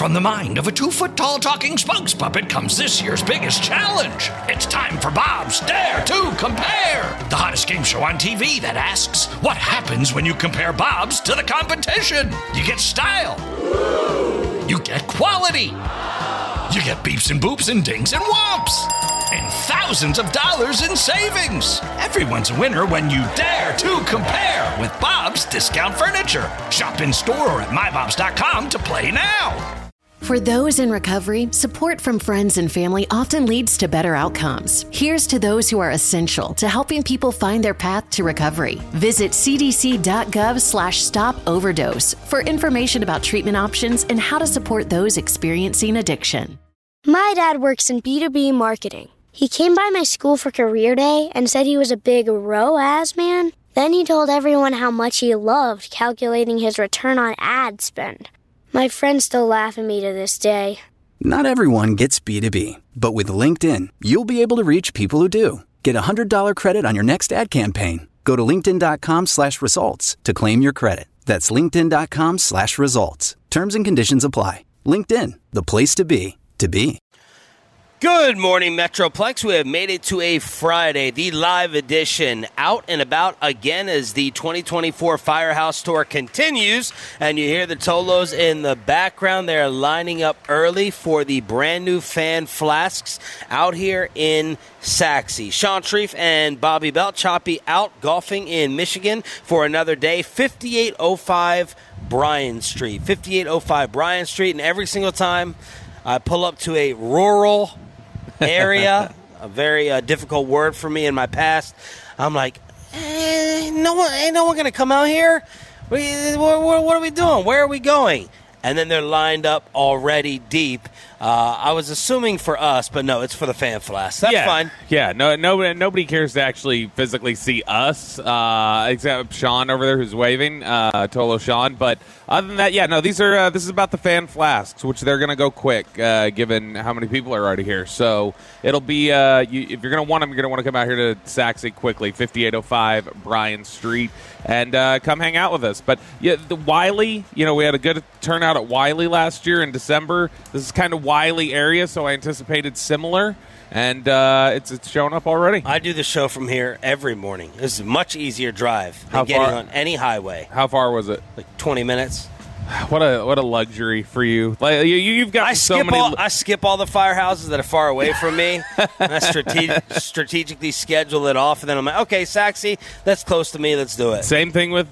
From the mind of a 2-foot-tall talking spokes puppet comes this year's biggest challenge. It's time for Bob's Dare to Compare, the hottest game show on TV that asks, what happens when you compare Bob's to the competition? You get style. You get quality. You get beeps and boops and dings and whomps. And thousands of dollars in savings. Everyone's a winner when you dare to compare with Bob's Discount Furniture. Shop in store or at mybobs.com to play now. For those in recovery, support from friends and family often leads to better outcomes. Here's to those who are essential to helping people find their path to recovery. Visit cdc.gov/stop-overdose for information about treatment options and how to support those experiencing addiction. My dad works in B2B marketing. He came by my school for career day and said he was a big ROAS man. Then he told everyone how much he loved calculating his return on ad spend. My friends still laugh at me to this day. Not everyone gets B2B, but with LinkedIn, you'll be able to reach people who do. Get a $100 credit on your next ad campaign. Go to linkedin.com/results to claim your credit. That's linkedin.com/results. Terms and conditions apply. LinkedIn, the place to be, to be. Good morning, Metroplex. We have made it to a Friday, the live edition, out and about again as the 2024 Firehouse Tour continues. And you hear the Tolos in the background. They're lining up early for the brand new fan flasks out here in Sachse. Sean Shreve and Bobby Belt, Choppy out golfing in Michigan for another day. 5805 Bryan Street. 5805 Bryan Street. And every single time I pull up to a rural area, a very difficult word for me in my past, I'm like, ain't no one going to come out here? What are we doing? Where are we going? And then they're lined up already deep. I was assuming for us, but no, it's for the fan flask. That's fine. Yeah, nobody cares to actually physically see us, except Sean over there who's waving, Tolo Sean. But other than that, this is about the fan flasks, which they're going to go quick, given how many people are already here. So it'll be, if you're going to want them, you're going to want to come out here to Sachse quickly, 5805 Bryan Street, and come hang out with us. But yeah, the Wiley, we had a good turnout at Wiley last year in December. This is kind of Wiley area, so I anticipated similar, and it's showing up already. I do the show from here every morning. This is a much easier drive than getting on any highway. How far was it? Like 20 minutes. What a luxury for you! Like you've got so many. I skip all the firehouses that are far away from me. I strategically schedule it off, and then I'm like, okay, Sachse, that's close to me. Let's do it. Same thing with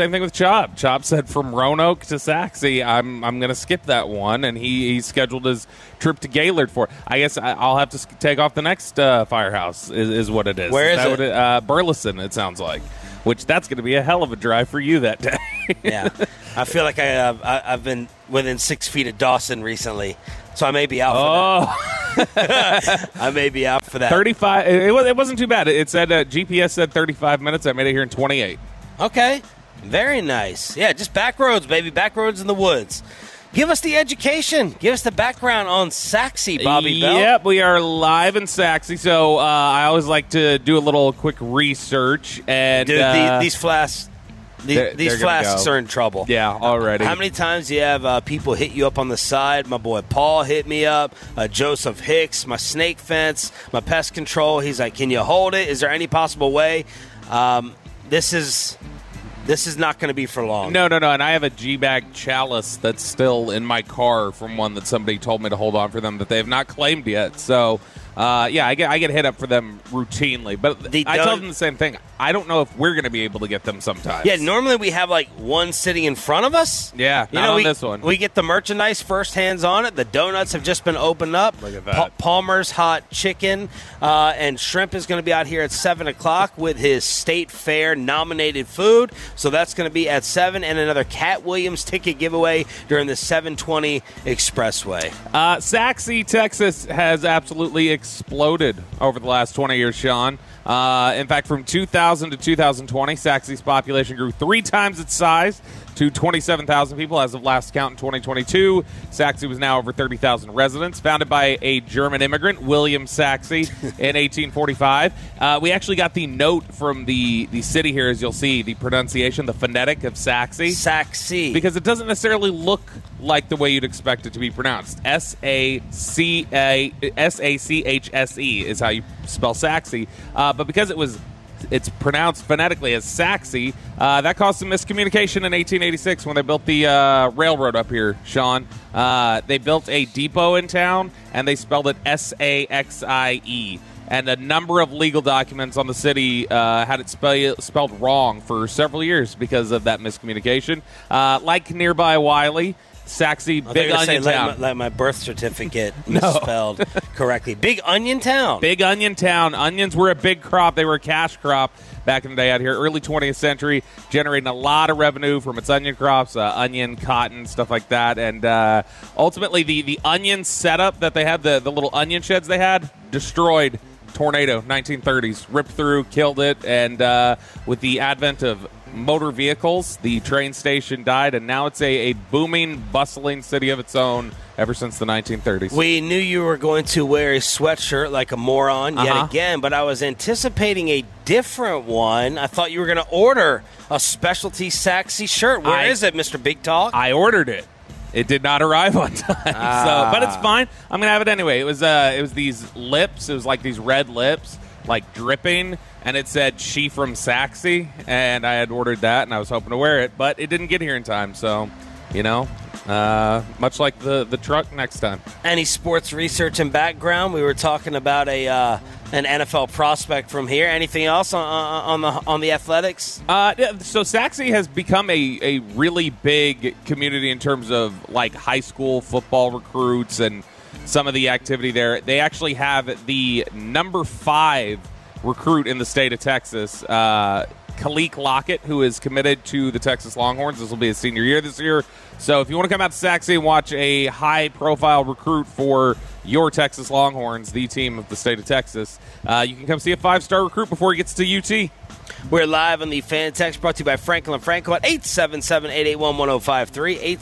Chop. Chop said from Roanoke to Sachse, I'm going to skip that one, and he scheduled his trip to Gaylord for it. I guess I'll have to take off the next firehouse. Is what it is. Where is it? Burleson. It sounds like. Which that's going to be a hell of a drive for you that day. Yeah, I feel like I've been within 6 feet of Dawson recently, so I may be out for that. I may be out for that. 35. It wasn't too bad. It said GPS said 35 minutes. I made it here in 28. Okay, very nice. Yeah, just back roads, baby. Back roads in the woods. Give us the education. Give us the background on Sachse, Bobby Bell. Yep, we are live in Sachse, so I always like to do a little quick research. And dude, these flasks, these flasks are in trouble. Yeah, already. How many times do you have people hit you up on the side? My boy Paul hit me up. Joseph Hicks, my snake fence, my pest control. He's like, can you hold it? Is there any possible way? This is not going to be for long. No. And I have a G-Bag chalice that's still in my car from one that somebody told me to hold on for them that they have not claimed yet. So, I get hit up for them routinely. But I tell them the same thing. I don't know if we're going to be able to get them sometimes. Yeah, normally we have like one sitting in front of us. Yeah, not on this one. We get the merchandise first hands on it. The donuts have just been opened up. Look at that. Palmer's Hot Chicken and Shrimp is going to be out here at 7 o'clock with his State Fair nominated food. So that's going to be at 7, and another Cat Williams ticket giveaway during the 720 Expressway. Sachse, Texas has absolutely exploded over the last 20 years, Sean. In fact, from 2000 to 2020, Sachse's population grew 3 times its size to 27,000 people as of last count in 2022. Sachse was now over 30,000 residents. Founded by a German immigrant, William Sachse, in 1845. We actually got the note from the city here, as you'll see, the pronunciation, the phonetic of Sachse. Sachse. Because it doesn't necessarily look like the way you'd expect it to be pronounced. Sachse is how you spell Saxe. But because it's pronounced phonetically as Saxe, that caused some miscommunication in 1886 when they built the railroad up here, Sean. They built a depot in town, and they spelled it Saxie. And a number of legal documents on the city had it spelled wrong for several years because of that miscommunication. Like nearby Wiley, Saxe, Big Onion Town. Like my birth certificate misspelled correctly. Big Onion Town. Big Onion Town. Onions were a big crop. They were a cash crop back in the day out here. Early 20th century, generating a lot of revenue from its onion crops, onion, cotton, stuff like that. And ultimately, the onion setup that they had, the little onion sheds they had, destroyed. Tornado, 1930s, ripped through, killed it, and with the advent of motor vehicles, the train station died, and now it's a booming, bustling city of its own ever since the 1930s. We knew you were going to wear a sweatshirt like a moron yet again, but I was anticipating a different one. I thought you were going to order a specialty Saxe shirt. Where is it, Mr. Big Talk? I ordered it. It did not arrive on time, but it's fine. I'm gonna have it anyway. It was these lips. It was like these red lips, like dripping, and it said "She from Saxe," and I had ordered that, and I was hoping to wear it, but it didn't get here in time. So, much like the truck next time. Any sports research and background? We were talking about an NFL prospect from here. Anything else on the athletics? So Saxe has become a really big community in terms of like high school football recruits and some of the activity there. They actually have the number 5 recruit in the state of Texas, Kalik Lockett, who is committed to the Texas Longhorns. This will be his senior year this year. So if you want to come out to Saxe and watch a high-profile recruit for your Texas Longhorns, the team of the state of Texas, you can come see a 5-star recruit before he gets to UT. We're live on the Fan Text, brought to you by Franklin Franco at 877-881-1053,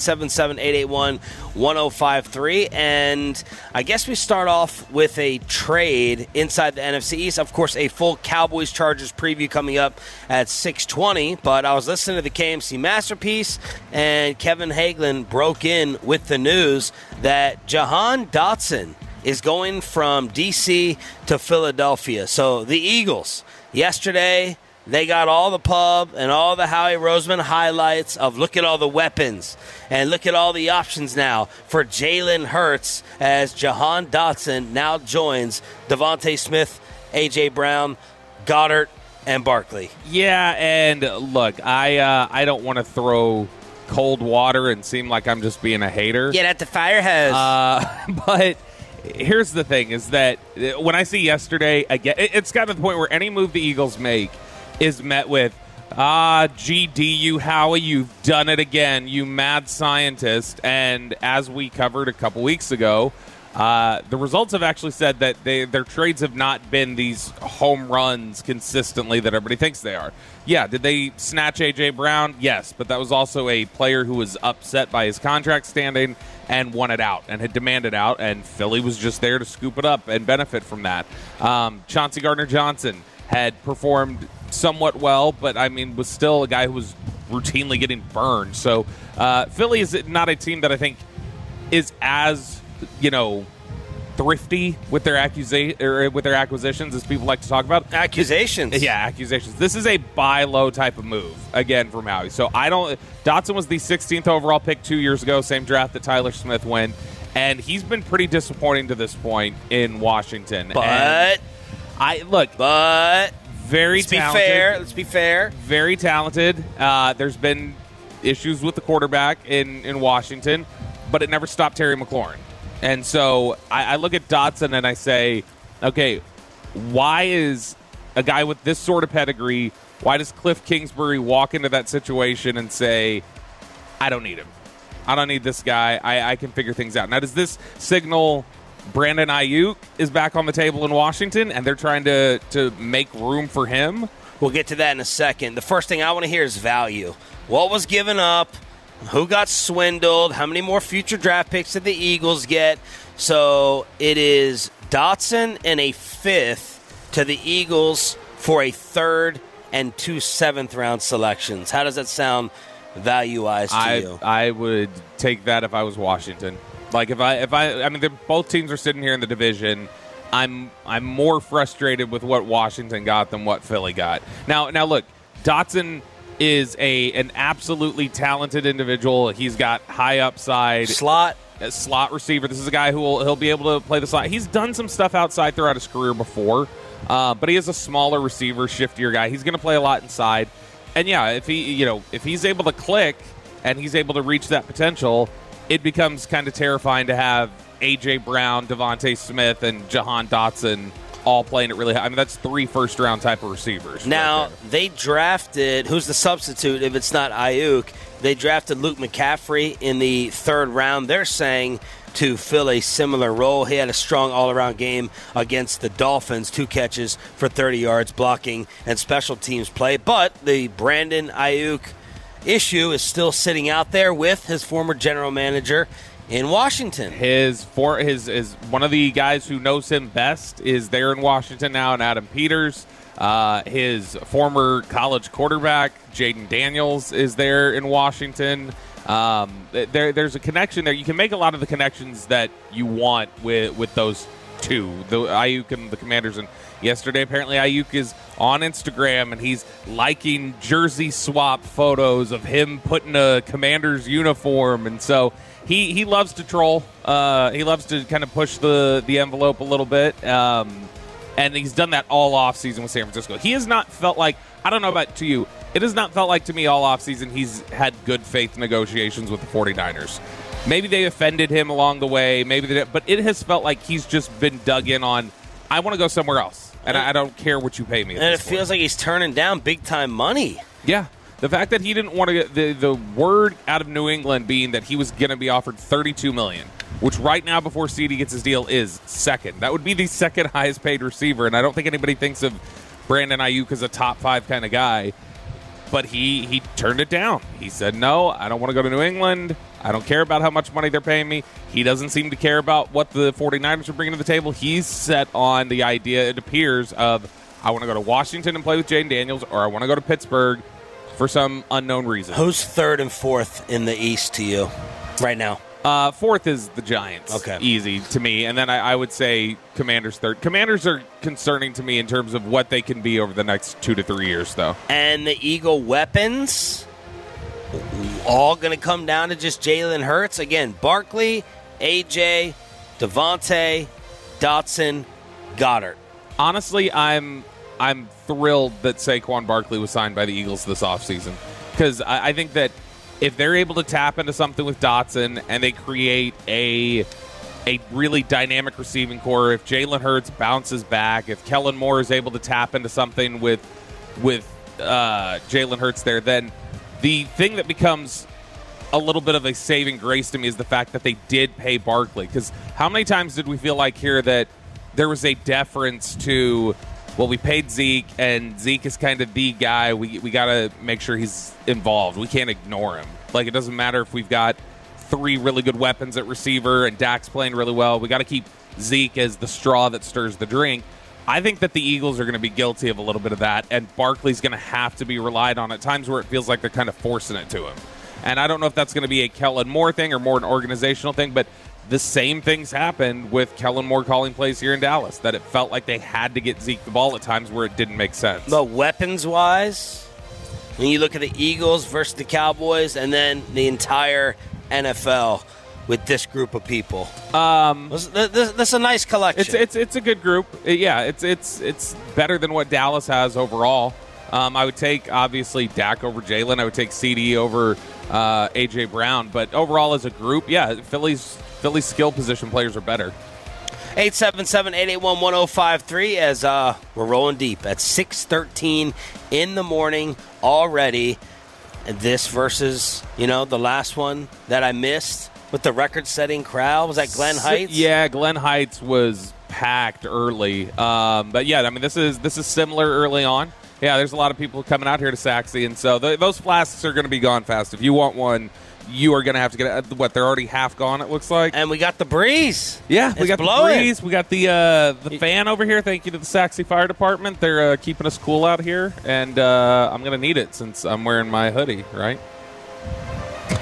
877-881-1053. And I guess we start off with a trade inside the NFC East. Of course, a full Cowboys-Chargers preview coming up at 6:20. But I was listening to the KMC Masterpiece, and Kevin Hagelin broke in with the news that Jahan Dotson is going from D.C. to Philadelphia. So the Eagles, yesterday, they got all the pub and all the Howie Roseman highlights of look at all the weapons and look at all the options now for Jalen Hurts as Jahan Dotson now joins Devontae Smith, A.J. Brown, Goddard, and Barkley. Yeah, and look, I don't want to throw cold water and seem like I'm just being a hater. Get at the fire hose. But here's the thing is that when I see yesterday, again, it's gotten to the point where any move the Eagles make is met with, GD, you Howie, you've done it again, you mad scientist. And as we covered a couple weeks ago, the results have actually said that their trades have not been these home runs consistently that everybody thinks they are. Yeah, did they snatch A.J. Brown? Yes, but that was also a player who was upset by his contract standing and wanted out and had demanded out, and Philly was just there to scoop it up and benefit from that. Chauncey Gardner-Johnson had performed somewhat well, but, I mean, was still a guy who was routinely getting burned. So Philly is not a team that I think is as, thrifty with their acquisitions as people like to talk about. Accusations. Yeah, accusations. This is a buy low type of move, again, from Howie. So Dotson was the 16th overall pick 2 years ago, same draft that Tyler Smith went, and he's been pretty disappointing to this point in Washington. But very talented. Let's be fair. Very talented. There's been issues with the quarterback in Washington, but it never stopped Terry McLaurin. And so I look at Dotson and I say, okay, why is a guy with this sort of pedigree, why does Cliff Kingsbury walk into that situation and say, I don't need him. I don't need this guy. I can figure things out. Now, does this signal Brandon Ayuk is back on the table in Washington and they're trying to make room for him? We'll get to that in a second. The first thing I want to hear is value. What was given up? Who got swindled? How many more future draft picks did the Eagles get? So it is Dotson and a 5th to the Eagles for a 3rd and 2 7th-round selections. How does that sound value-wise to you? I would take that if I was Washington. Like I mean, both teams are sitting here in the division. I'm more frustrated with what Washington got than what Philly got. Now look, Dotson is an absolutely talented individual. He's got high upside. Slot receiver. This is a guy he'll be able to play the slot. He's done some stuff outside throughout his career before, but he is a smaller receiver, shiftier guy. He's going to play a lot inside. And yeah, if he's able to click and he's able to reach that potential, it becomes kind of terrifying to have A.J. Brown, Devontae Smith, and Jahan Dotson all playing it really high. I mean, that's 3 first-round type of receivers. Now, right they drafted, who's the substitute if it's not Ayuk? They drafted Luke McCaffrey in the 3rd round. They're saying to fill a similar role. He had a strong all-around game against the Dolphins, 2 catches for 30 yards, blocking, and special teams play. But the Brandon Ayuk issue is still sitting out there with his former general manager in Washington. His one of the guys who knows him best is there in Washington now, and Adam Peters. His former college quarterback, Jaden Daniels, is there in Washington. There's a connection there. You can make a lot of the connections that you want with those two, the Ayuk and the Commanders. And yesterday, apparently, Ayuk is on Instagram, and he's liking jersey swap photos of him putting a Commanders uniform. And so he loves to troll. He loves to kind of push the envelope a little bit. And he's done that all offseason with San Francisco. He has not felt like, I don't know about to you, it has not felt like to me all offseason he's had good faith negotiations with the 49ers. Maybe they offended him along the way, maybe they didn't, but it has felt like he's just been dug in on, I want to go somewhere else, and I don't care what you pay me. And it feels like he's turning down big-time money. Yeah. The fact that he didn't want to get the word out of New England being that he was going to be offered $32 million, which right now before CD gets his deal is second. That would be the second highest paid receiver, and I don't think anybody thinks of Brandon Ayuk as a top 5 kind of guy. But he turned it down. He said, no, I don't want to go to New England. I don't care about how much money they're paying me. He doesn't seem to care about what the 49ers are bringing to the table. He's set on the idea, it appears, of I want to go to Washington and play with Jaden Daniels, or I want to go to Pittsburgh for some unknown reason. Who's 3rd and 4th in the East to you right now? 4th is the Giants. Okay. Easy to me. And then I would say Commanders 3rd. Commanders are concerning to me in terms of what they can be over the next 2 to 3 years, though. And the Eagle weapons, all going to come down to just Jalen Hurts. Again, Barkley, AJ, Devontae, Dotson, Goddard. Honestly, I'm thrilled that Saquon Barkley was signed by the Eagles this offseason, because I think that if they're able to tap into something with Dotson and they create a really dynamic receiving core, if Jalen Hurts bounces back, if Kellen Moore is able to tap into something with Jalen Hurts there, then the thing that becomes a little bit of a saving grace to me is the fact that they did pay Barkley. Because how many times did we feel like here that there was a deference to, well, we paid Zeke, and Zeke is kind of the guy. We got to make sure he's involved. We can't ignore him. Like, it doesn't matter if we've got 3 really good weapons at receiver and Dak's playing really well. We got to keep Zeke as the straw that stirs the drink. I think that the Eagles are going to be guilty of a little bit of that, and Barkley's going to have to be relied on at times where it feels like they're kind of forcing it to him. And I don't know if that's going to be a Kellen Moore thing or more an organizational thing, but the same things happened with Kellen Moore calling plays here in Dallas, that it felt like they had to get Zeke the ball at times where it didn't make sense. But weapons-wise, when you look at the Eagles versus the Cowboys and then the entire NFL with this group of people, that's a nice collection. It's a good group. Yeah, it's better than what Dallas has overall. I would take, obviously, Dak over Jalen. I would take CD over A.J. Brown. But overall as a group, yeah, Philly's skill position players are better. 877-881-1053 as we're rolling deep at 6:13 in the morning already. And this versus, the last one that I missed with the record-setting crowd. Was that Glen Heights? Yeah, Glen Heights was packed early. But, yeah, I mean, this is similar early on. Yeah, there's a lot of people coming out here to Saxe, and so those flasks are going to be gone fast. If you want one, you are going to have to get they're already half gone, it looks like. And we got the breeze. Yeah, we got blowing. The breeze. We got the fan over here. Thank you to the Saxe Fire Department. They're keeping us cool out here, and I'm going to need it since I'm wearing my hoodie, right?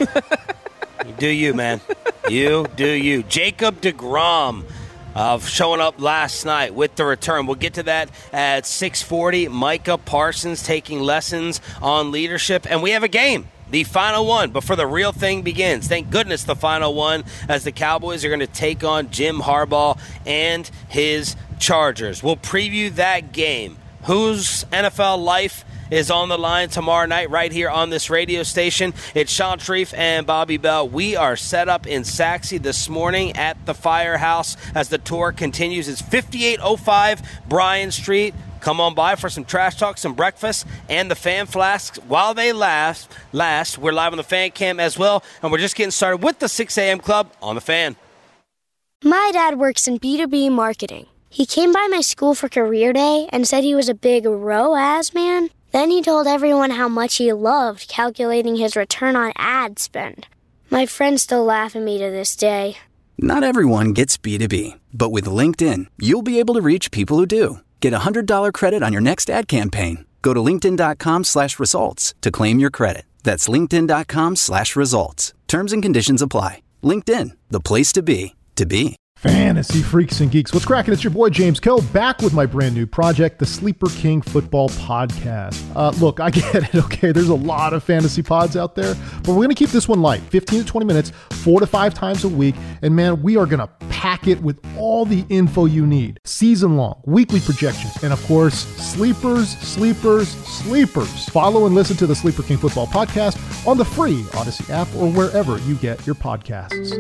You do you, man. You do you. Jacob deGrom showing up last night with the return. We'll get to that at 6:40. Micah Parsons taking lessons on leadership. And we have a game. The final one before the real thing begins. Thank goodness the final one, as the Cowboys are going to take on Jim Harbaugh and his Chargers. We'll preview that game. Whose NFL life is on the line tomorrow night right here on this radio station? It's Sean Sharif and Bobby Bell. We are set up in Saxe this morning at the Firehouse as the tour continues. It's 5805 Bryan Street. Come on by for some trash talk, some breakfast, and the fan flasks while they last. We're live on the Fan Cam as well, and we're just getting started with the 6 a.m. Club on the Fan. My dad works in B2B marketing. He came by my school for career day and said he was a big ROAS man. Then he told everyone how much he loved calculating his return on ad spend. My friends still laugh at me to this day. Not everyone gets B2B, but with LinkedIn, you'll be able to reach people who do. Get a $100 credit on your next ad campaign. Go to linkedin.com/results to claim your credit. That's linkedin.com/results. Terms and conditions apply. LinkedIn, the place to be, to be. Fantasy freaks and geeks. What's cracking? It's your boy James Kell back with my brand new project, the Sleeper King Football Podcast. Look, I get it, okay? There's a lot of fantasy pods out there, but we're going to keep this one light, 15 to 20 minutes, 4 to 5 times a week. And man, we are going to pack it with all the info you need. Season long, weekly projections, and of course, sleepers. Follow and listen to the Sleeper King Football Podcast on the free Odyssey app or wherever you get your podcasts.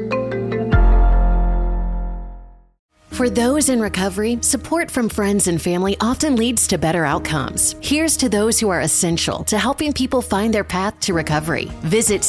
For those in recovery, support from friends and family often leads to better outcomes. Here's to those who are essential to helping people find their path to recovery. Visit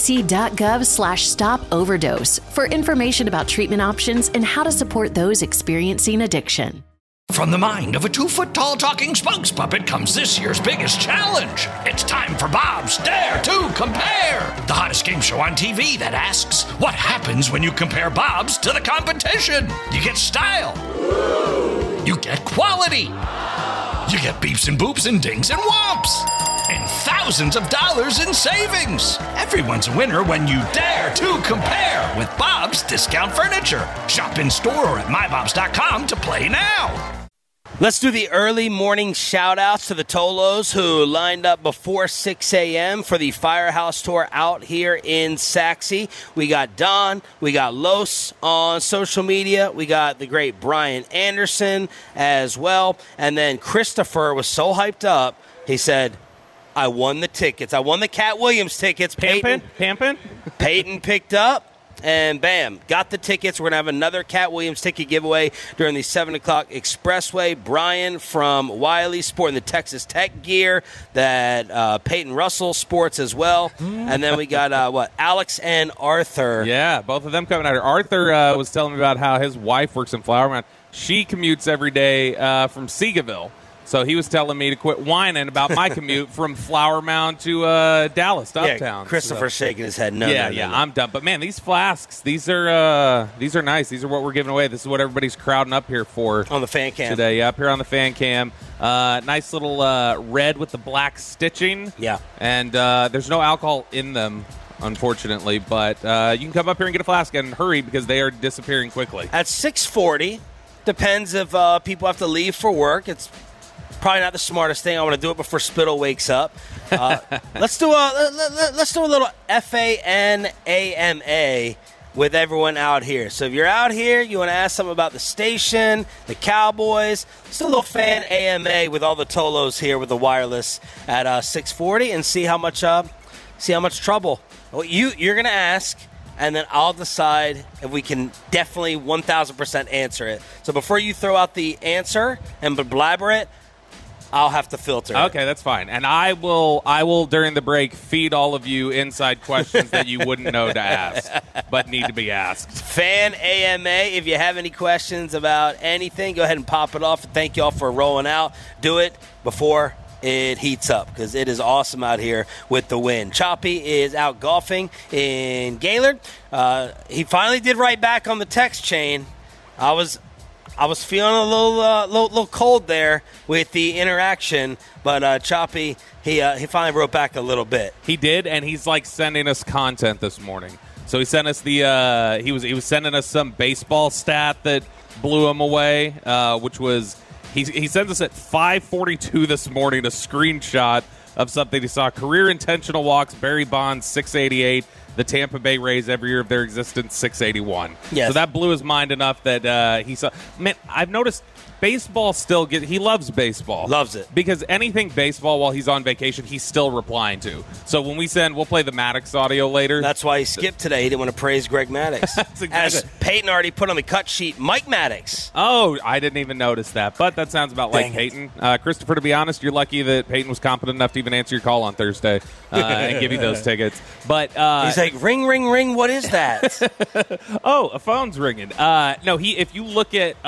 cdc.gov/stop-overdose for information about treatment options and how to support those experiencing addiction. From the mind of a 2-foot-tall talking spokes puppet comes this year's biggest challenge. It's time for Bob's Dare to Compare, the hottest game show on TV that asks, what happens when you compare Bob's to the competition? You get style. You get quality. You get beeps and boops and dings and whomps. And thousands of dollars in savings. Everyone's a winner when you dare to compare with Bob's Discount Furniture. Shop in store or at mybobs.com to play now. Let's do the early morning shout-outs to the Tolos who lined up before 6 a.m. for the Firehouse Tour out here in Saxe. We got Don, we got Los on social media, we got the great Brian Anderson as well, and then Christopher was so hyped up, he said, I won the tickets. I won the Cat Williams tickets. Peyton picked up. And bam, got the tickets. We're going to have another Cat Williams ticket giveaway during the 7 o'clock Expressway. Brian from Wiley sporting the Texas Tech gear that Peyton Russell sports as well. And then we got, Alex and Arthur. Yeah, both of them coming out here. Arthur was telling me about how his wife works in Flower Mound. She commutes every day from Seagoville. So he was telling me to quit whining about my commute from Flower Mound to Dallas, uptown. Yeah, Christopher's shaking his head. No, I'm done. But man, these flasks, these are nice. These are what we're giving away. This is what everybody's crowding up here for on the Fan Cam today. Yeah, up here on the Fan Cam. Nice little red with the black stitching. Yeah, and there's no alcohol in them, unfortunately. But you can come up here and get a flask and hurry because they are disappearing quickly. At 6:40, depends if people have to leave for work. It's probably not the smartest thing. I want to do it before Spittle wakes up. Let's do a little FANAMA with everyone out here. So if you're out here, you want to ask something about the station, the Cowboys, let's do a little fan AMA with all the Tolos here with the wireless at 6:40 and see how much trouble. Well, you're going to ask, and then I'll decide if we can definitely 1,000% answer it. So before you throw out the answer and blabber it, I'll have to filter it. Okay, that's fine. And I will during the break feed all of you inside questions that you wouldn't know to ask, but need to be asked. Fan AMA, if you have any questions about anything, go ahead and pop it off. Thank you all for rolling out. Do it before it heats up because it is awesome out here with the wind. Choppy is out golfing in Gaylord. He finally did right back on the text chain. I was I was feeling a little cold there with the interaction, but Choppy, he finally wrote back a little bit. He did, and he's like sending us content this morning. So he sent us the he was sending us some baseball stat that blew him away, which was he sends us at 5:42 this morning a screenshot of something he saw. Career intentional walks, Barry Bonds 688. The Tampa Bay Rays every year of their existence 681. Yes. So that blew his mind enough that he saw. Man, I've noticed baseball still he loves baseball. Loves it. Because anything baseball while he's on vacation, he's still replying to. So when we'll play the Maddox audio later. That's why he skipped today. He didn't want to praise Greg Maddox. That's exactly. As Peyton already put on the cut sheet, Mike Maddox. Oh, I didn't even notice that. But that sounds about like Peyton. Christopher, to be honest, you're lucky that Peyton was competent enough to even answer your call on Thursday and give you those tickets. But he's like, ring, ring, ring. What is that? Oh, a phone's ringing. No, if you look at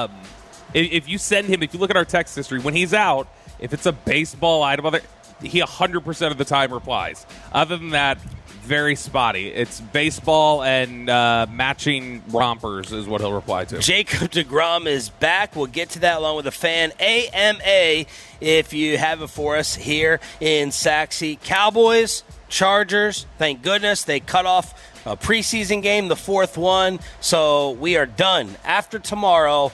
if you look at our text history, when he's out, if it's a baseball item, he 100% of the time replies. Other than that, very spotty. It's baseball and matching rompers is what he'll reply to. Jacob deGrom is back. We'll get to that along with a fan AMA if you have it for us here in Saxe. Cowboys, Chargers, thank goodness they cut off a preseason game, the fourth one. So we are done. After tomorrow,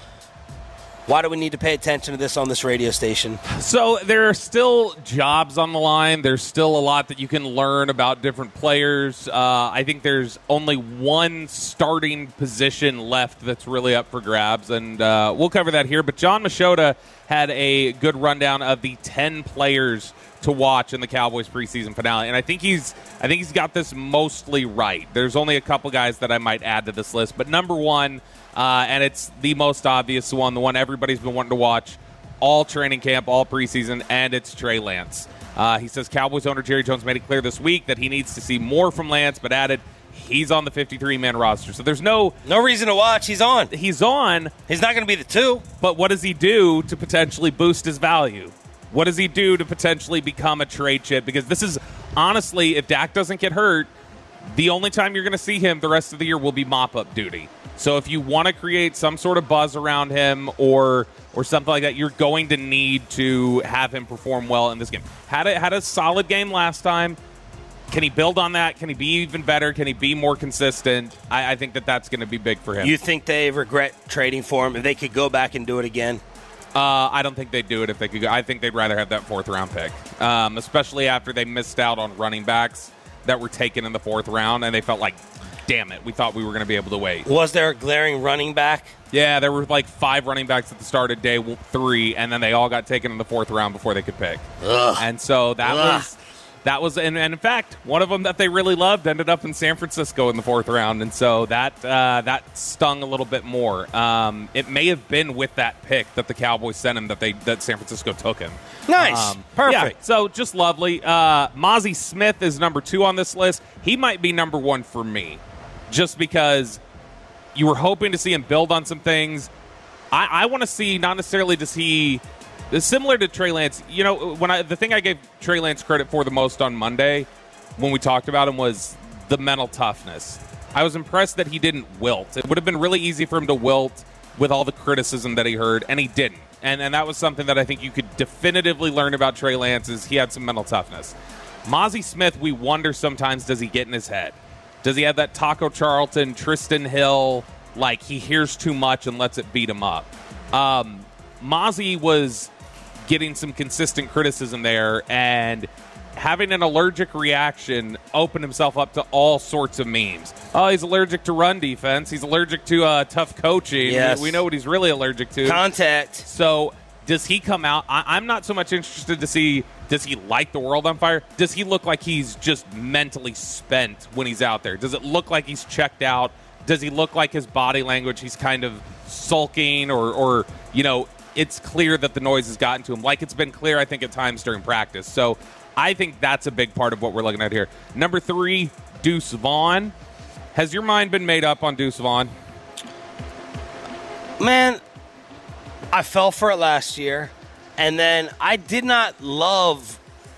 why do we need to pay attention to this on this radio station? So there are still jobs on the line. There's still a lot that you can learn about different players. I think there's only one starting position left that's really up for grabs, and we'll cover that here. But John Machota had a good rundown of the 10 players to watch in the Cowboys preseason finale, and I think he's got this mostly right. There's only a couple guys that I might add to this list, but number one, and it's the most obvious one, the one everybody's been wanting to watch all training camp, all preseason, and it's Trey Lance. He says Cowboys owner Jerry Jones made it clear this week that he needs to see more from Lance, but added he's on the 53-man roster. So there's no reason to watch. He's on. He's on. He's not going to be the 2. But what does he do to potentially boost his value? What does he do to potentially become a trade chip? Because this is, honestly, if Dak doesn't get hurt, the only time you're going to see him the rest of the year will be mop-up duty. So if you want to create some sort of buzz around him or something like that, you're going to need to have him perform well in this game. Had a solid game last time. Can he build on that? Can he be even better? Can he be more consistent? I think that's going to be big for him. You think they regret trading for him if they could go back and do it again? I don't think they'd do it if they could go. I think they'd rather have that 4th-round pick, especially after they missed out on running backs that were taken in the 4th round, and they felt like, damn it, we thought we were going to be able to wait. Was there a glaring running back? Yeah, there were like 5 running backs at the start of day 3, and then they all got taken in the 4th round before they could pick. Ugh. And so that was, and in fact, one of them that they really loved ended up in San Francisco in the 4th round, and so that stung a little bit more. It may have been with that pick that the Cowboys sent him that San Francisco took him. Nice, perfect. Yeah, so just lovely. Mozzie Smith is number 2 on this list. He might be number 1 for me, just because you were hoping to see him build on some things. I want to see, not necessarily does he. Similar to Trey Lance, the thing I gave Trey Lance credit for the most on Monday when we talked about him was the mental toughness. I was impressed that he didn't wilt. It would have been really easy for him to wilt with all the criticism that he heard, and he didn't. And that was something that I think you could definitively learn about Trey Lance is he had some mental toughness. Mozzie Smith, we wonder sometimes, does he get in his head? Does he have that Taco Charlton, Tristan Hill, like he hears too much and lets it beat him up? Mozzie was getting some consistent criticism there, and having an allergic reaction opened himself up to all sorts of memes. Oh, he's allergic to run defense. He's allergic to tough coaching. Yes. We know what he's really allergic to. Contact. So does he come out? I'm not so much interested to see, does he light the world on fire? Does he look like he's just mentally spent when he's out there? Does it look like he's checked out? Does he look like his body language, he's kind of sulking or it's clear that the noise has gotten to him, like it's been clear, I think, at times during practice. So I think that's a big part of what we're looking at here. Number 3, Deuce Vaughn. Has your mind been made up on Deuce Vaughn? Man, I fell for it last year, and then I did not love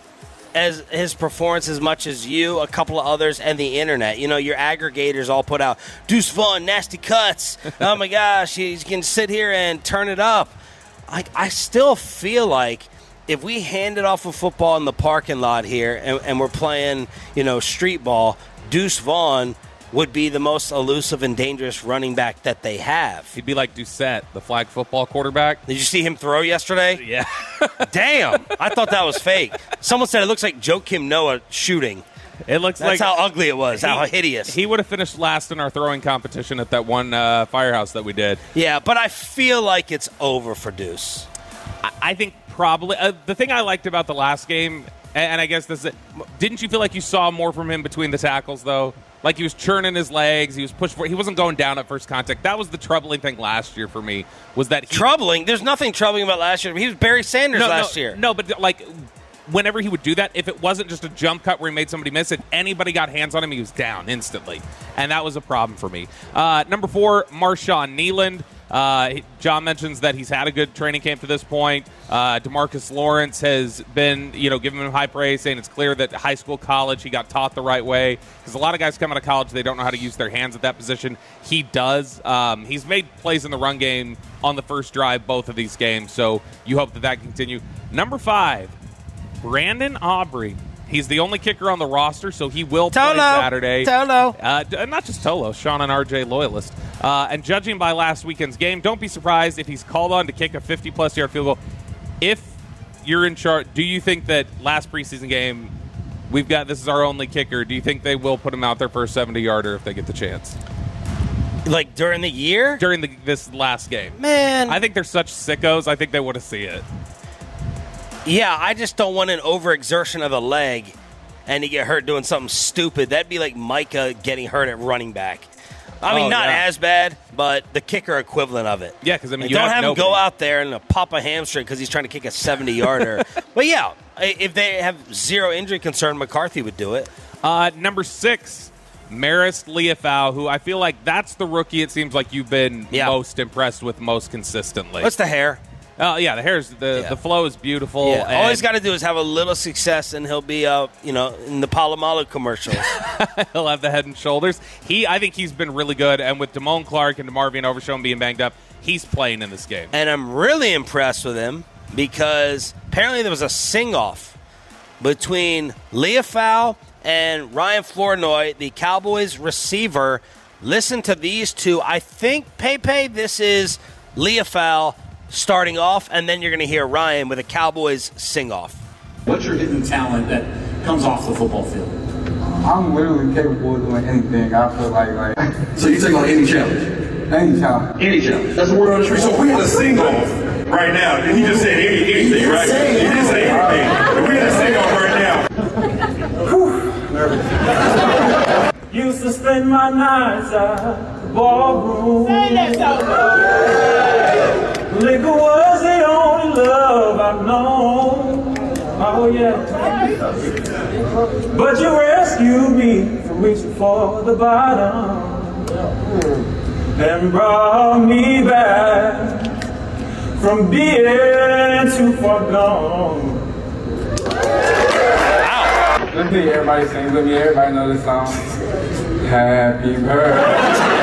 as his performance as much as you, a couple of others, and the internet. You know, your aggregators all put out Deuce Vaughn, nasty cuts. Oh my gosh, you can sit here and turn it up. I still feel like if we handed off a football in the parking lot here and we're playing, street ball, Deuce Vaughn would be the most elusive and dangerous running back that they have. He'd be like Doucette, the flag football quarterback. Did you see him throw yesterday? Yeah. Damn. I thought that was fake. Someone said it looks like Joakim Noah shooting. That's how ugly it was, how hideous. He would have finished last in our throwing competition at that one firehouse that we did. Yeah, but I feel like it's over for Deuce. I think probably the thing I liked about the last game, and I guess didn't you feel like you saw more from him between the tackles, though? Like he was churning his legs, he was pushed for. He wasn't going down at first contact. That was the troubling thing last year for me. Was that troubling? There's nothing troubling about last year. He was Barry Sanders last year. No, but like whenever he would do that, if it wasn't just a jump cut where he made somebody miss it, anybody got hands on him, he was down instantly, and that was a problem for me. Number 4, Marshawn Kneeland. John mentions that he's had a good training camp to this point. DeMarcus Lawrence has been, giving him high praise, saying it's clear that high school, college, he got taught the right way. Because a lot of guys come out of college, they don't know how to use their hands at that position. He does. He's made plays in the run game on the first drive both of these games, so you hope that can continue. Number 5, Brandon Aubrey. He's the only kicker on the roster, so he will play Saturday. Tolo. Not just Tolo, Sean and RJ loyalist. And judging by last weekend's game, don't be surprised if he's called on to kick a 50-plus yard field goal. If you're in charge, do you think that last preseason game, this is our only kicker, do you think they will put him out there for a 70-yarder if they get the chance? Like during the year? During this last game. Man. I think they're such sickos, I think they want to see it. Yeah, I just don't want an overexertion of the leg and he get hurt doing something stupid. That'd be like Micah getting hurt at running back. I mean, not as bad, but the kicker equivalent of it. Yeah, because, you don't have him go out there and pop a hamstring because he's trying to kick a 70-yarder. But, yeah, if they have zero injury concern, McCarthy would do it. Number 6, Marist Liufau, who I feel like that's the rookie it seems like you've been most impressed with most consistently. What's the hair? Yeah, the hair's the flow is beautiful. Yeah. All he's got to do is have a little success, and he'll be, in the Palomalu commercials. He'll have the head and shoulders. I think he's been really good, and with Damone Clark and DeMarvion Overshown being banged up, he's playing in this game. And I'm really impressed with him because apparently there was a sing-off between Liufau and Ryan Flournoy, the Cowboys receiver. Listen to these two. I think, Pepe, this is Liufau starting off, and then you're going to hear Ryan with a Cowboys sing-off. What's your hidden talent that comes off the football field? I'm literally capable of doing anything. I feel like. So you take on any challenge? Any challenge. Any challenge. That's the word on the street. So if we had a sing-off right now, he just said anything, right? He didn't say anything. If we had a sing-off right now. Nervous. Used to spend my nights at the ballroom. Liquor was the only love I've known. Oh yeah. But you rescued me from reaching for the bottom and brought me back from being too far gone. Wow. Let me everybody sing with me. Everybody know this song. Happy birthday.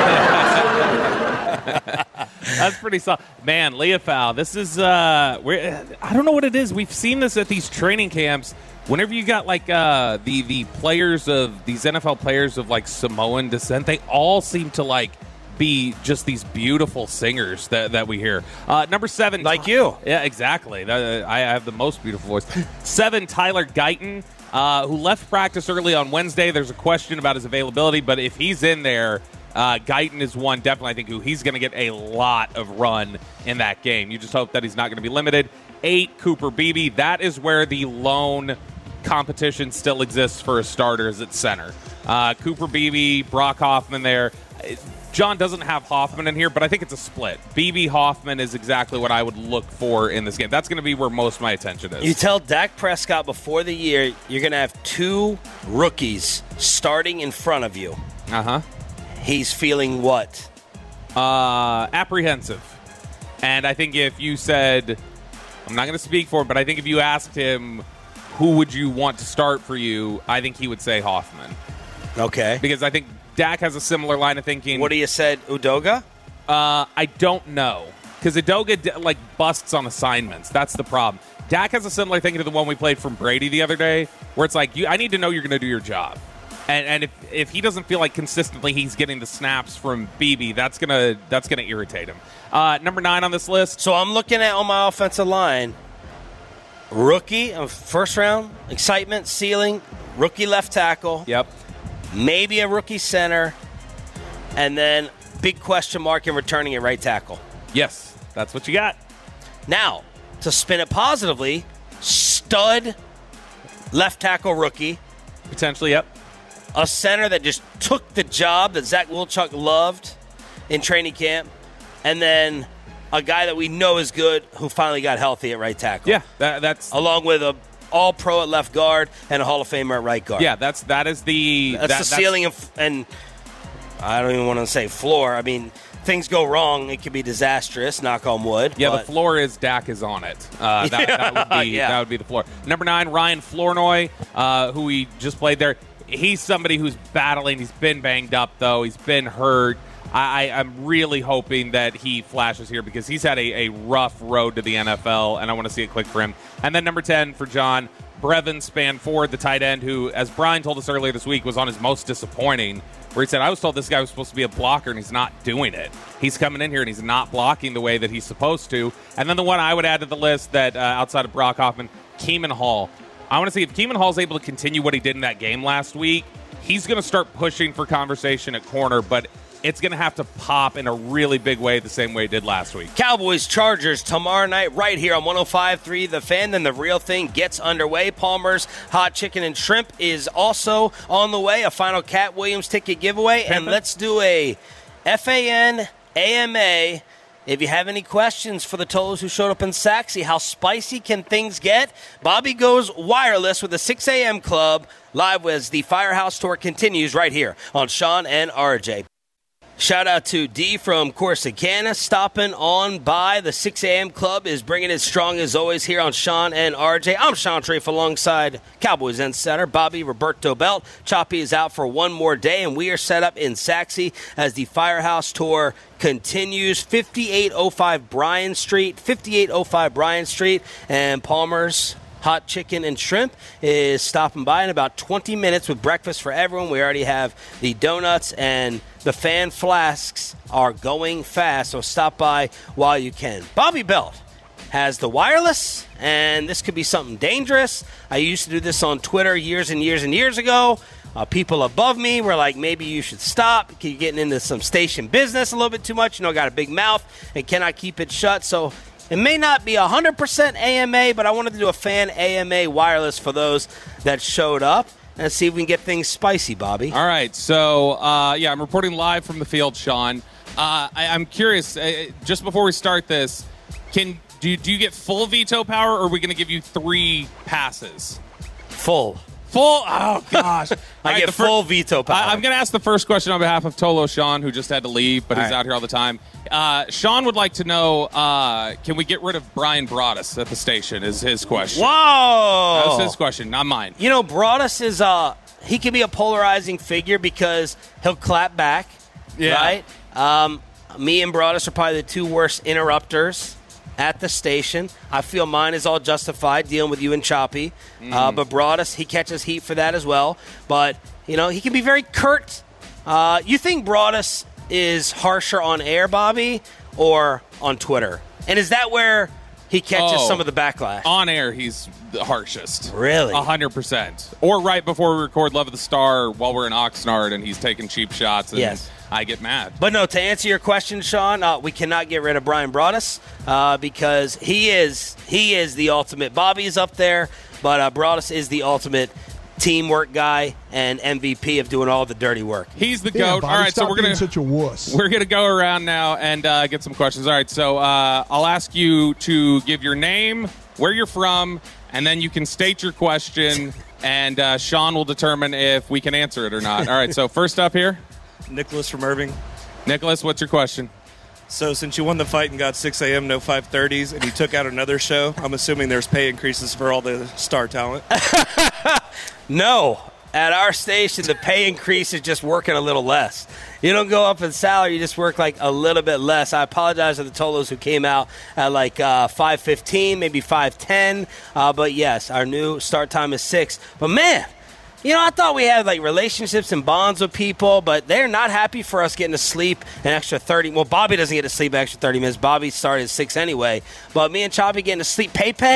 That's pretty solid. Man, Liufau, this is, I don't know what it is. We've seen this at these training camps. Whenever you got, like, the players of, these NFL players of, like, Samoan descent, they all seem to, like, be just these beautiful singers that we hear. Number 7. Like you. Yeah, exactly. I have the most beautiful voice. 7, Tyler Guyton, who left practice early on Wednesday. There's a question about his availability, but if he's in there, Guyton is one, definitely, I think, who he's going to get a lot of run in that game. You just hope that he's not going to be limited. 8, Cooper Beebe. That is where the lone competition still exists for a starter is at center. Cooper Beebe, Brock Hoffman there. John doesn't have Hoffman in here, but I think it's a split. Beebe Hoffman is exactly what I would look for in this game. That's going to be where most of my attention is. You tell Dak Prescott before the year you're going to have 2 rookies starting in front of you. Uh-huh. He's feeling what? Apprehensive. And I think if you said, I'm not going to speak for him, but I think if you asked him who would you want to start for you, I think he would say Hoffman. Okay. Because I think Dak has a similar line of thinking. What do you said, Udoka? I don't know. Because Udoka, busts on assignments. That's the problem. Dak has a similar thinking to the one we played from Brady the other day, where it's like, I need to know you're going to do your job. And if he doesn't feel like consistently he's getting the snaps from BB, that's gonna irritate him. Number 9 on this list. So I'm looking at on my offensive line, rookie, first round, excitement, ceiling, rookie left tackle. Yep. Maybe a rookie center, and then big question mark in returning at right tackle. Yes, that's what you got. Now, to spin it positively, stud left tackle rookie. Potentially, yep. A center that just took the job that Zach Wilczek loved in training camp. And then a guy that we know is good who finally got healthy at right tackle. Yeah, that's along with a all-pro at left guard and a Hall of Famer at right guard. Yeah, that's the ceiling and I don't even want to say floor. I mean, things go wrong, it could be disastrous, knock on wood. Yeah, the floor is Dak is on it. That would be the floor. Number 9, Ryan Flournoy, who we just played there. He's somebody who's battling. He's been banged up, though. He's been hurt. I'm really hoping that he flashes here because he's had a rough road to the NFL, and I want to see it click for him. And then number 10 for John, Brevin Spanford, the tight end, who, as Brian told us earlier this week, was on his most disappointing, where he said, I was told this guy was supposed to be a blocker, and he's not doing it. He's coming in here, and he's not blocking the way that he's supposed to. And then the one I would add to the list that outside of Brock Hoffman, Keeman Hall. I want to see if Keeman Hall's able to continue what he did in that game last week. He's going to start pushing for conversation at corner, but it's going to have to pop in a really big way the same way it did last week. Cowboys Chargers tomorrow night right here on 105.3 The Fan. Then the real thing gets underway. Palmer's Hot Chicken and Shrimp is also on the way. A final Cat Williams ticket giveaway. And let's do a FAN AMA. If you have any questions for the Tolos who showed up in Saxy, how spicy can things get? Bobby goes wireless with the 6 a.m. Club live as the Firehouse Tour continues right here on Sean and RJ. Shout out to D from Corsicana stopping on by. The 6 a.m. Club is bringing it strong as always here on Sean and RJ. I'm Sean Trafe alongside Cowboys Insider Bobby Roberto Belt. Choppy is out for one more day, and we are set up in Saxy as the Firehouse Tour continues. 5805 Bryan Street, and Palmer's Hot Chicken and Shrimp is stopping by in about 20 minutes with breakfast for everyone. We already have the donuts, and the fan flasks are going fast, so stop by while you can. Bobby Belt has the wireless, and this could be something dangerous. I used to do this on Twitter years and years and years ago. People above me were like, maybe you should stop. You're getting into some station business a little bit too much. I got a big mouth and cannot keep it shut, so it may not be 100% AMA, but I wanted to do a fan AMA wireless for those that showed up and see if we can get things spicy, Bobby. All right. So, I'm reporting live from the field, Sean. I'm curious, just before we start this, do you get full veto power, or are we going to give you 3 passes? Full. Oh, gosh. I get full veto power. I'm going to ask the first question on behalf of Tolo Sean, who just had to leave, but he's out here all the time. Sean would like to know, can we get rid of Brian Broaddus at the station, is his question. Whoa! That's his question, not mine. Broaddus is, he can be a polarizing figure because he'll clap back, right? Me and Broaddus are probably the 2 worst interrupters at the station. I feel mine is all justified dealing with you and Choppy. But Broaddus, he catches heat for that as well. But, he can be very curt. You think Broaddus is harsher on air, Bobby, or on Twitter? And is that where he catches some of the backlash? On air, he's the harshest. Really? 100%. Or right before we record Love of the Star while we're in Oxnard and he's taking cheap shots. And yes. I get mad. But no, to answer your question, Sean, we cannot get rid of Brian Broaddus because he is the ultimate. Bobby's up there, but Broaddus is the ultimate teamwork guy and MVP of doing all the dirty work. He's the GOAT. All right, so we're gonna such a wuss. We're gonna go around now and get some questions. All right, so I'll ask you to give your name, where you're from, and then you can state your question, and Sean will determine if we can answer it or not. All right, so first up here. Nicholas from Irving. Nicholas, what's your question? So since you won the fight and got 6 a.m., no 5:30s, and you took out another show, I'm assuming there's pay increases for all the star talent? No. At our station, the pay increase is just working a little less. You don't go up in salary, you just work like a little bit less. I apologize to the Tolos who came out at like 5:15, maybe 5:10. But yes, our new start time is 6. But man, I thought we had like relationships and bonds with people, but they're not happy for us getting to sleep an extra 30. Well, Bobby doesn't get to sleep an extra 30 minutes. Bobby started at 6 anyway. But me and Choppy getting to sleep.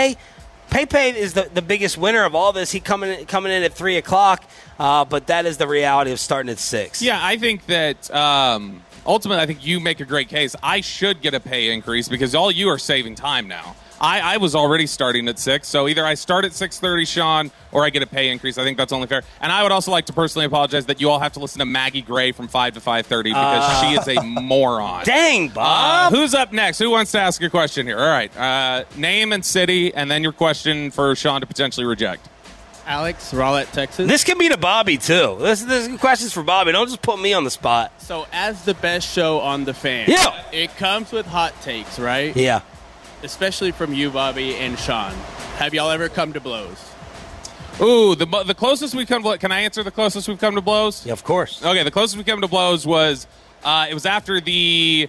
Pepe is the biggest winner of all this. He coming in at 3 o'clock, but that is the reality of starting at 6. Yeah, I think that ultimately, I think you make a great case. I should get a pay increase because all you are saving time now. I was already starting at 6, so either I start at 6:30, Sean, or I get a pay increase. I think that's only fair. And I would also like to personally apologize that you all have to listen to Maggie Gray from 5 to 5:30 because she is a moron. Dang, Bob. Who's up next? Who wants to ask a question here? All right. Name and city, and then your question for Sean to potentially reject. Alex, Rowlett, Texas. This can be to Bobby, too. This questions for Bobby. Don't just put me on the spot. So, as the best show on The Fan, it comes with hot takes, right? Yeah. Especially from you, Bobby, and Sean. Have y'all ever come to blows? Ooh, the closest we've come to blows. Can I answer the closest we've come to blows? Yeah, of course. Okay, the closest we come to blows was it was after the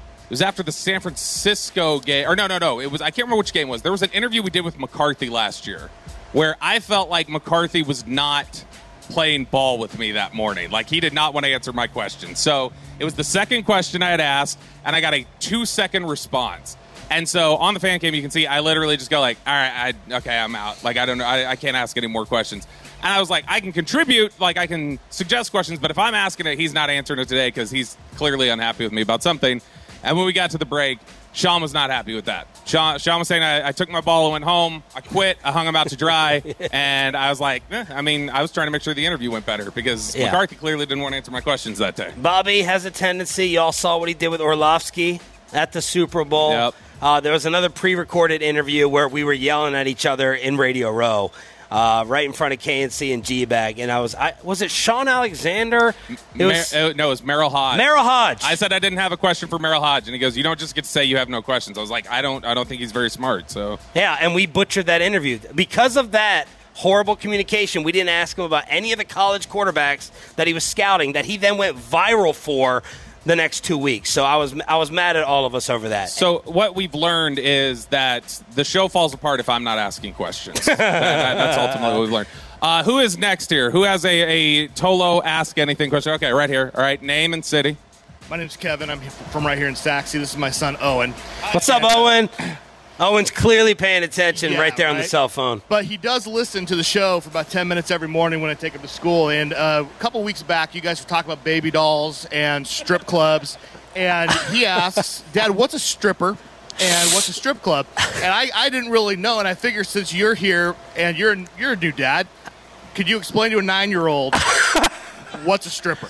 San Francisco game. Or no. It was, I can't remember which game it was. There was an interview we did with McCarthy last year where I felt like McCarthy was not playing ball with me that morning. Like, he did not want to answer my question. So it was the second question I had asked, and I got a 2-second response. And so on the Fan Cam, you can see I literally just go like, all right, okay, I'm out. Like, I don't know. I can't ask any more questions. And I was like, I can contribute. Like, I can suggest questions. But if I'm asking it, he's not answering it today because he's clearly unhappy with me about something. And when we got to the break, Sean was not happy with that. Sean was saying I took my ball and went home. I quit. I hung him out to dry. And I was like, I was trying to make sure the interview went better because McCarthy clearly didn't want to answer my questions that day. Bobby has a tendency. Y'all saw what he did with Orlovsky at the Super Bowl. Yep. There was another pre-recorded interview where we were yelling at each other in Radio Row, right in front of KNC and G-Bag. And was it Sean Alexander? No, it was Merrill Hodge. Merrill Hodge. I said I didn't have a question for Merrill Hodge, and he goes, "You don't just get to say you have no questions." I was like, I don't think he's very smart. So yeah, and we butchered that interview because of that horrible communication. We didn't ask him about any of the college quarterbacks that he was scouting that he then went viral for the next 2 weeks. So I was mad at all of us over that. So what we've learned is that the show falls apart if I'm not asking questions. That's ultimately what we've learned. Who is next here? Who has a Tolo Ask Anything question? Okay, right here. All right, name and city. My name's Kevin. I'm from right here in Saxy. This is my son, Owen. What's up, Owen? Owen's clearly paying attention right there on the cell phone. But he does listen to the show for about 10 minutes every morning when I take him to school. And a couple weeks back, you guys were talking about baby dolls and strip clubs. And he asks, Dad, what's a stripper and what's a strip club? And I didn't really know. And I figure since you're here and you're a new dad, could you explain to a 9-year-old what's a stripper?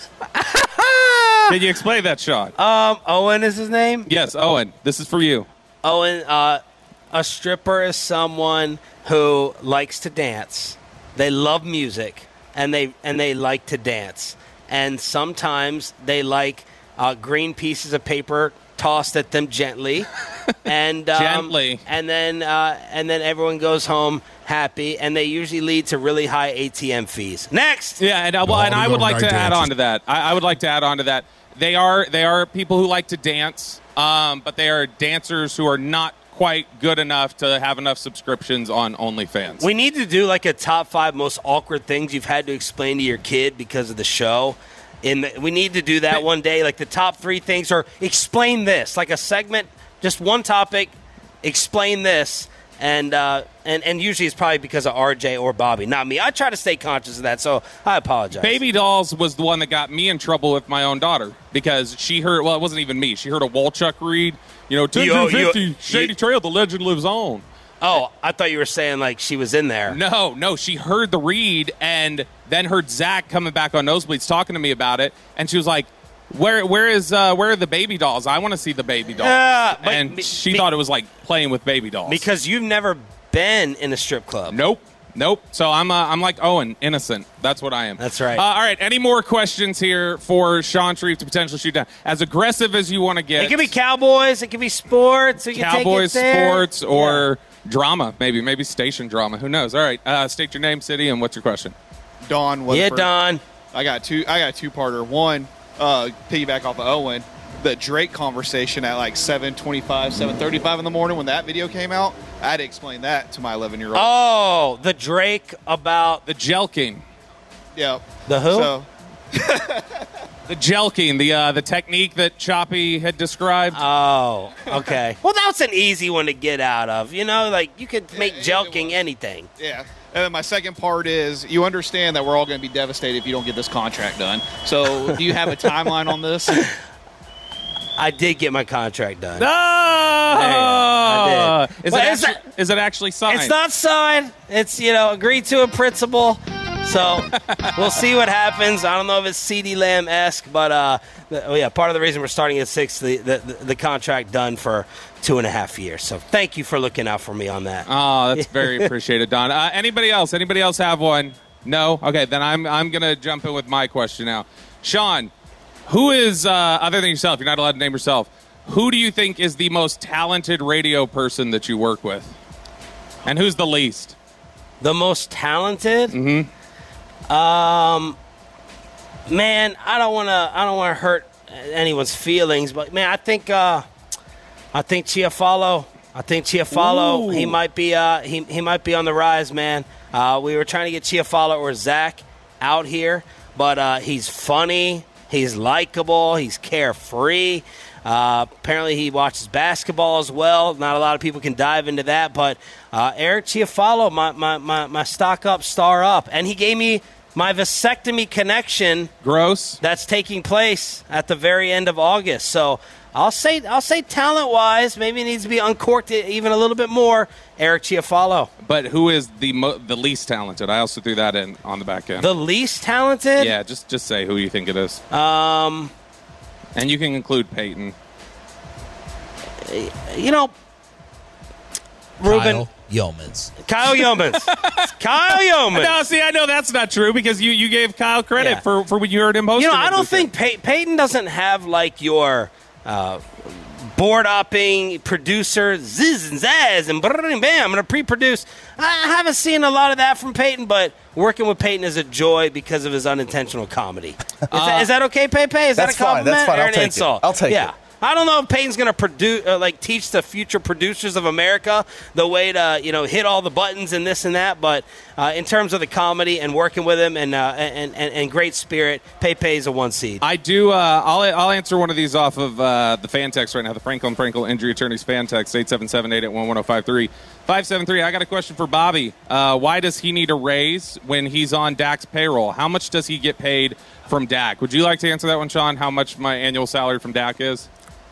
Did you explain that, Sean? Owen is his name? Yes, Owen. This is for you. Owen, a stripper is someone who likes to dance. They love music, and they like to dance. And sometimes they like green pieces of paper tossed at them gently, and gently, and then everyone goes home happy. And they usually lead to really high ATM fees. Next, yeah, and I would like to add on to that. I would like to add on to that. They are people who like to dance, but they are dancers who are not quite good enough to have enough subscriptions on OnlyFans. We need to do like a top 5 most awkward things you've had to explain to your kid because of the show. We need to do that one day, like the top 3 things, or explain this, like a segment, just one topic, explain this. And usually it's probably because of RJ or Bobby, not me. I try to stay conscious of that, so I apologize. Baby dolls was the one that got me in trouble with my own daughter because she heard, well, it wasn't even me. She heard a Wolchuk read, 10-50, Shady Trail, the legend lives on. Oh, I thought you were saying like she was in there. No, she heard the read and then heard Zach coming back on Nosebleeds talking to me about it, and she was like, Where are the baby dolls? I want to see the baby dolls. And she thought it was like playing with baby dolls. Because you've never been in a strip club. Nope. Nope. So I'm like Owen, innocent. That's what I am. That's right. All right. Any more questions here for Sean Shreve to potentially shoot down? As aggressive as you want to get. It could be Cowboys. It could be sports. Cowboys, sports, or drama. Maybe station drama. Who knows? All right. State your name, city, and what's your question? Don Weatherford. Yeah, Don. I got a two-parter. One, piggyback off of Owen. The Drake conversation at like 7:25, 7:35 in the morning when that video came out, I had to explain that to my 11-year-old. Oh, the Drake about the jelking. Yeah. The who? So, the jelking, the technique that Choppy had described. Oh, okay. Well, that's an easy one to get out of. You know, like you could make jelking anything. Yeah. And then my second part is you understand that we're all going to be devastated if you don't get this contract done. So do you have a timeline on this? I did get my contract done. No! I did. Is it actually signed? It's not signed. It's, agreed to in principle. So we'll see what happens. I don't know if it's CeeDee Lamb-esque, but part of the reason we're starting at 6, the contract done for 2.5 years. So thank you for looking out for me on that. Oh, that's very appreciated, Don. Anybody else? Anybody else have one? No? Okay, then I'm going to jump in with my question now. Sean, who is, other than yourself, you're not allowed to name yourself, who do you think is the most talented radio person that you work with? And who's the least? The most talented? Mm-hmm. Man, I don't want to hurt anyone's feelings, but man, I think Chiafalo. I think Chiafalo. He might be he might be on the rise, man. We were trying to get Chiafalo or Zach out here, but he's funny, he's likable, he's carefree. Apparently he watches basketball as well. Not a lot of people can dive into that, but Eric Chiafalo, my stock up, star up, and he gave me my vasectomy connection. Gross. That's taking place at the very end of August. So I'll say talent-wise, maybe it needs to be uncorked even a little bit more. Eric Chiafalo. But who is the least talented? I also threw that in on the back end. The least talented? Yeah, just say who you think it is. And you can include Peyton. Ruben. Kyle Yeomans. Kyle Yeomans. No, see, I know that's not true because you gave Kyle credit for when you heard him hosting. I don't think Peyton doesn't have like your board-hopping producer, ziz and zazz, and bam, I'm going to pre-produce. I haven't seen a lot of that from Peyton, but working with Peyton is a joy because of his unintentional comedy. Is that okay, Pepe? Is that a compliment or an insult? I'll take it. I don't know if Peyton's going to teach the future producers of America the way to hit all the buttons and this and that. But in terms of the comedy and working with him and great spirit, Pepe is a 1 seed. I do. I'll answer one of these off of the fan text right now. The Franklin Injury Attorneys fan text 877-881-1053. 573. I got a question for Bobby. Why does he need a raise when he's on Dak's payroll? How much does he get paid from Dak? Would you like to answer that one, Sean? How much my annual salary from Dak is?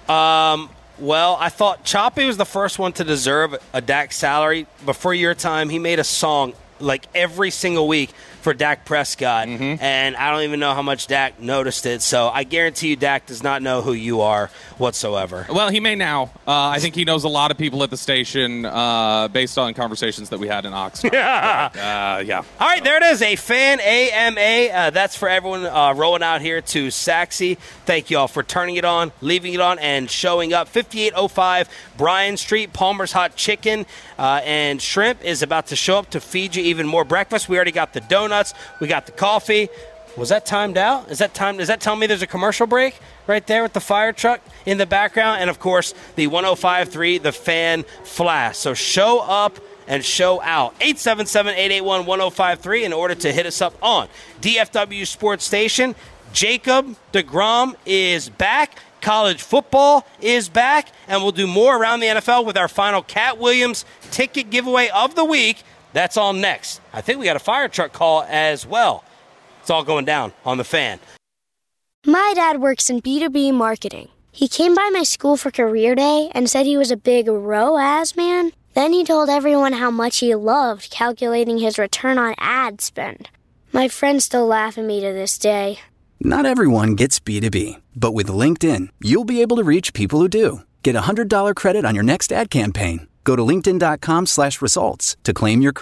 Well, I thought Choppy was the first one to deserve a Dak salary. Before your time, he made a song like every single week for Dak Prescott, and I don't even know how much Dak noticed it. So I guarantee you Dak does not know who you are whatsoever. Well, he may now. I think he knows a lot of people at the station based on conversations that we had in Oxford. Yeah. All right, there it is, a Fan AMA. That's for everyone rolling out here to Saxy. Thank you all for turning it on, leaving it on, and showing up. 5805 Bryan Street, Palmer's Hot Chicken and Shrimp is about to show up to feed you even more breakfast. We already got the donuts. We got the coffee. Was that timed out? Is that telling me there's a commercial break right there with the fire truck in the background? And, of course, the 105.3, the Fan Flash. So show up and show out. 877-881-1053 in order to hit us up on DFW Sports Station. Jacob deGrom is back. College football is back. And we'll do more around the NFL with our final Cat Williams ticket giveaway of the week. That's all next. I think we got a fire truck call as well. It's all going down on the Fan. My dad works in B2B marketing. He came by my school for career day and said he was a big ROAS man. Then he told everyone how much he loved calculating his return on ad spend. My friends still laugh at me to this day. Not everyone gets B2B, but with LinkedIn, you'll be able to reach people who do. Get $100 credit on your next ad campaign. Go to linkedin.com/results to claim your credit.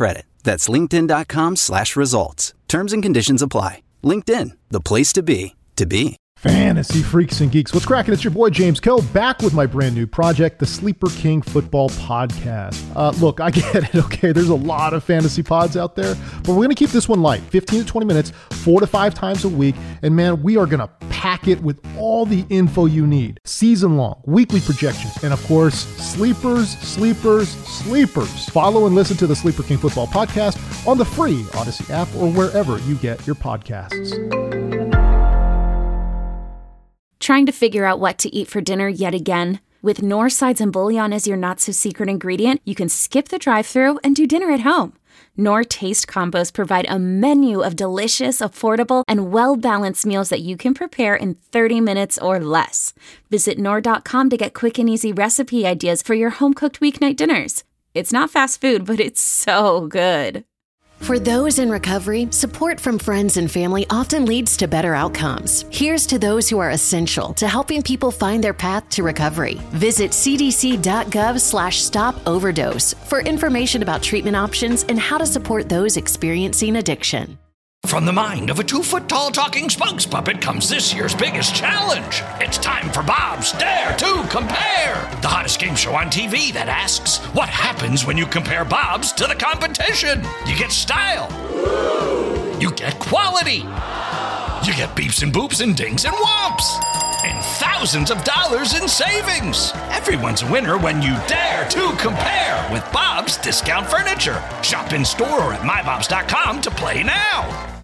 That's linkedin.com/results. Terms and conditions apply. LinkedIn, the place to be, to be. Fantasy freaks and geeks, what's cracking? It's your boy James Kill, back with my brand new project, the Sleeper King Football Podcast. Look, I get it, okay? There's a lot of fantasy pods out there, but we're going to keep this one light, 15 to 20 minutes, 4 to 5 times a week, and man, we are going to pack it with all the info you need. Season-long, weekly projections, and of course, sleepers. Follow and listen to the Sleeper King Football Podcast on the free Odyssey app or wherever you get your podcasts. Trying to figure out what to eat for dinner yet again? With Knorr sides and bouillon as your not-so-secret ingredient, you can skip the drive-thru and do dinner at home. Knorr Taste Combos provide a menu of delicious, affordable, and well-balanced meals that you can prepare in 30 minutes or less. Visit Knorr.com to get quick and easy recipe ideas for your home-cooked weeknight dinners. It's not fast food, but it's so good. For those in recovery, support from friends and family often leads to better outcomes. Here's to those who are essential to helping people find their path to recovery. Visit cdc.gov/stop-overdose for information about treatment options and how to support those experiencing addiction. From the mind of a 2-foot-tall talking spokes puppet comes this year's biggest challenge. It's time for Bob's Dare to Compare, the hottest game show on TV that asks, what happens when you compare Bobs to the competition? You get style. You get quality. You get beeps and boops and dings and whomps. And thousands of dollars in savings. Everyone's a winner when you dare to compare with Bob's Discount Furniture. Shop in store or at mybobs.com to play now.